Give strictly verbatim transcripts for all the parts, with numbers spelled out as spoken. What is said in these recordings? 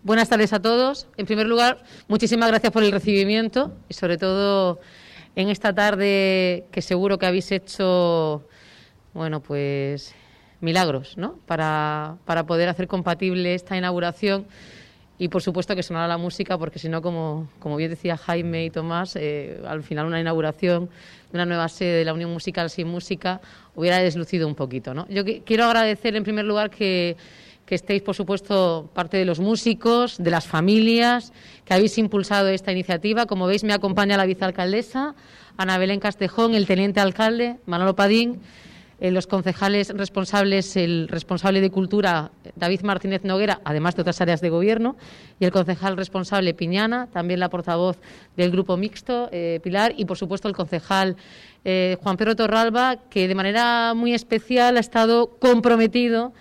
Buenas tardes a todos. En primer lugar, muchísimas gracias por el recibimiento y sobre todo en esta tarde que seguro que habéis hecho, bueno, pues milagros, ¿no? Para, para poder hacer compatible esta inauguración y por supuesto que sonara la música, porque si no, como, como bien decía Jaime y Tomás, eh, al final una inauguración de una nueva sede de la Unión Musical sin música hubiera deslucido un poquito, ¿no? Yo que, quiero agradecer en primer lugar que que estéis, por supuesto, parte de los músicos, de las familias, que habéis impulsado esta iniciativa. Como veis, me acompaña la vicealcaldesa, Ana Belén Castejón, el teniente alcalde, Manolo Padín, eh, los concejales responsables, el responsable de Cultura, David Martínez Noguera, además de otras áreas de Gobierno, y el concejal responsable, Piñana, también la portavoz del Grupo Mixto, eh, Pilar, y, por supuesto, el concejal eh, Juan Pedro Torralba, que de manera muy especial ha estado comprometido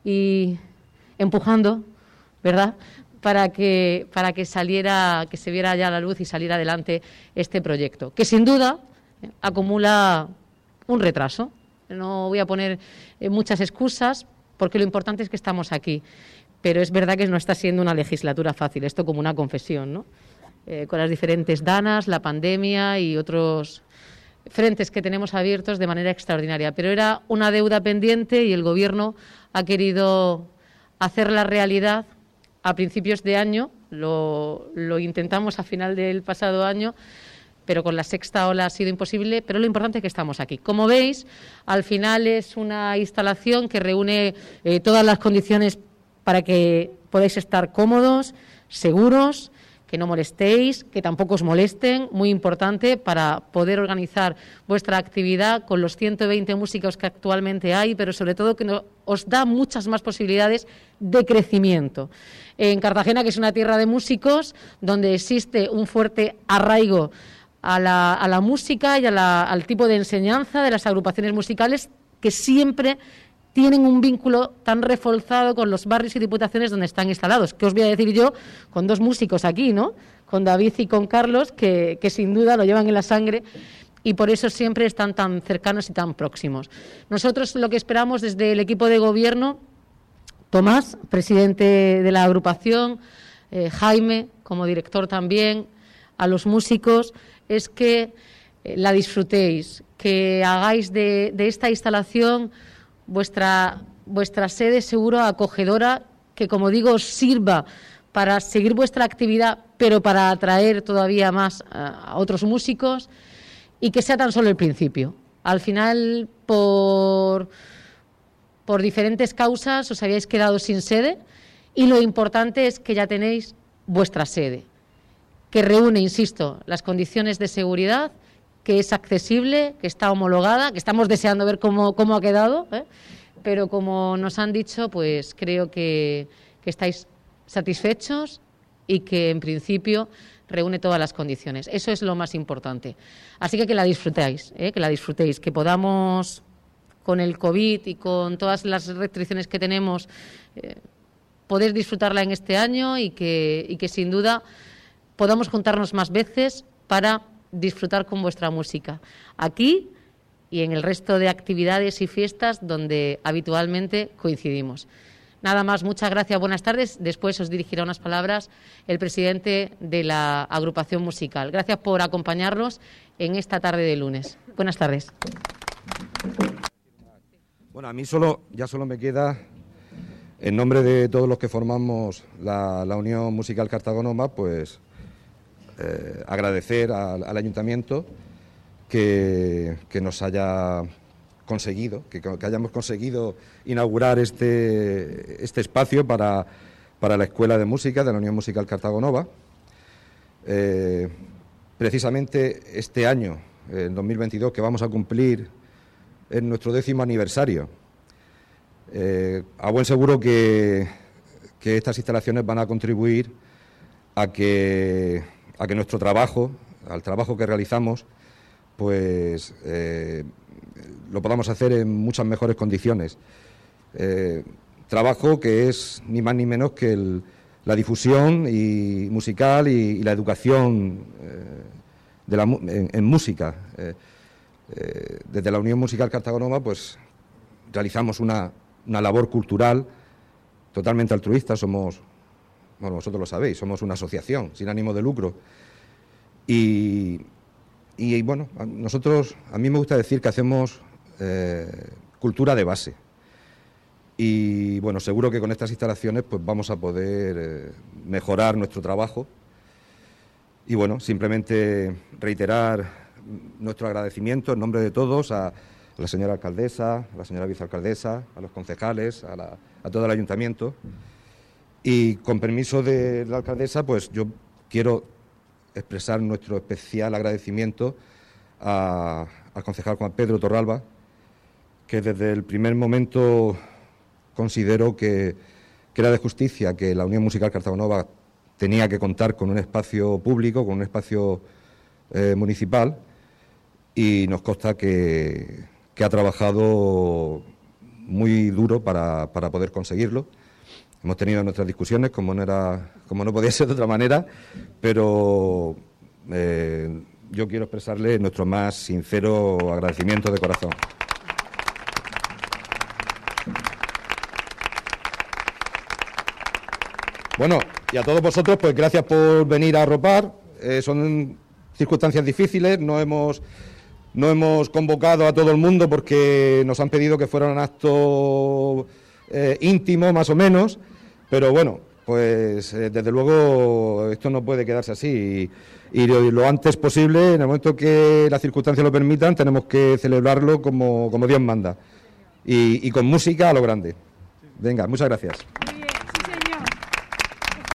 y empujando, ¿verdad?, para que para que saliera, que se viera ya a la luz y saliera adelante este proyecto, que sin duda eh, acumula un retraso. No voy a poner eh, muchas excusas, porque lo importante es que estamos aquí, pero es verdad que no está siendo una legislatura fácil, esto como una confesión, ¿no? Eh, con las diferentes danas, la pandemia y otros frentes que tenemos abiertos de manera extraordinaria, pero era una deuda pendiente y el Gobierno ha querido hacerla realidad a principios de año. Lo, lo intentamos a final del pasado año, pero con la sexta ola ha sido imposible, pero lo importante es que estamos aquí. Como veis, al final es una instalación que reúne eh, todas las condiciones para que podáis estar cómodos, seguros, que no molestéis, que tampoco os molesten, muy importante para poder organizar vuestra actividad con los ciento veinte músicos que actualmente hay, pero sobre todo que no, os da muchas más posibilidades de crecimiento. En Cartagena, que es una tierra de músicos, donde existe un fuerte arraigo a la, a la música y a la, al tipo de enseñanza de las agrupaciones musicales, que siempre tienen un vínculo tan reforzado con los barrios y diputaciones donde están instalados. ¿Qué os voy a decir yo con dos músicos aquí, ¿no?, con David y con Carlos, que, que sin duda lo llevan en la sangre y por eso siempre están tan cercanos y tan próximos? Nosotros lo que esperamos desde el equipo de Gobierno, Tomás, presidente de la agrupación, eh, Jaime, como director también, a los músicos, es que eh, la disfrutéis, que hagáis de, de esta instalación vuestra vuestra sede seguro acogedora, que, como digo, os sirva para seguir vuestra actividad, pero para atraer todavía más a, a otros músicos, y que sea tan solo el principio. Al final, por, por diferentes causas, os habíais quedado sin sede, y lo importante es que ya tenéis vuestra sede, que reúne, insisto, las condiciones de seguridad, que es accesible, que está homologada, que estamos deseando ver cómo, cómo ha quedado, ¿eh? Pero como nos han dicho, pues creo que, que estáis satisfechos y que en principio reúne todas las condiciones. Eso es lo más importante. Así que que la disfrutéis, ¿eh? que la disfrutéis, que podamos, con el COVID y con todas las restricciones que tenemos, eh, poder disfrutarla en este año y que, y que sin duda podamos juntarnos más veces para disfrutar con vuestra música, aquí y en el resto de actividades y fiestas donde habitualmente coincidimos. Nada más, muchas gracias, buenas tardes. Después os dirigirá unas palabras el presidente de la agrupación musical. Gracias por acompañarnos en esta tarde de lunes. Buenas tardes. Bueno, a mí solo, ya solo me queda, en nombre de todos los que formamos la, la Unión Musical Cartagonova, pues Eh, agradecer al, al Ayuntamiento que, que nos haya conseguido, que, que hayamos conseguido inaugurar este, este espacio para, para la Escuela de Música de la Unión Musical Cartagonova. Eh, precisamente este año, en dos mil veintidós, que vamos a cumplir en nuestro décimo aniversario, eh, a buen seguro que, que estas instalaciones van a contribuir a que a que nuestro trabajo, al trabajo que realizamos, pues eh, lo podamos hacer en muchas mejores condiciones. Eh, trabajo que es ni más ni menos que el, la difusión y musical y, y la educación eh, de la, en, en música. Eh, eh, desde la Unión Musical Cartagonova, pues realizamos una, una labor cultural totalmente altruista. Somos bueno, vosotros lo sabéis, somos una asociación sin ánimo de lucro. Y, y bueno, a nosotros, a mí me gusta decir que hacemos eh, cultura de base. Y bueno, seguro que con estas instalaciones pues vamos a poder eh, mejorar nuestro trabajo. Y bueno, simplemente reiterar nuestro agradecimiento en nombre de todos a, a la señora alcaldesa, a la señora vicealcaldesa, a los concejales, a, la, a todo el ayuntamiento. Y con permiso de la alcaldesa, pues yo quiero expresar nuestro especial agradecimiento a, al concejal Juan Pedro Torralba, que desde el primer momento consideró que, que era de justicia que la Unión Musical Cartagonova tenía que contar con un espacio público, con un espacio eh, municipal, y nos consta que, que ha trabajado muy duro para, para poder conseguirlo. Hemos tenido nuestras discusiones, como no era, como no podía ser de otra manera, pero eh, yo quiero expresarle nuestro más sincero agradecimiento de corazón. Bueno, y a todos vosotros, pues gracias por venir a arropar. Eh, son circunstancias difíciles, no hemos, no hemos convocado a todo el mundo porque nos han pedido que fuera un acto eh, íntimo, más o menos. Pero bueno, pues eh, desde luego esto no puede quedarse así y, y, lo, y lo antes posible, en el momento que las circunstancias lo permitan, tenemos que celebrarlo como, como Dios manda y, y con música a lo grande. Venga, muchas gracias.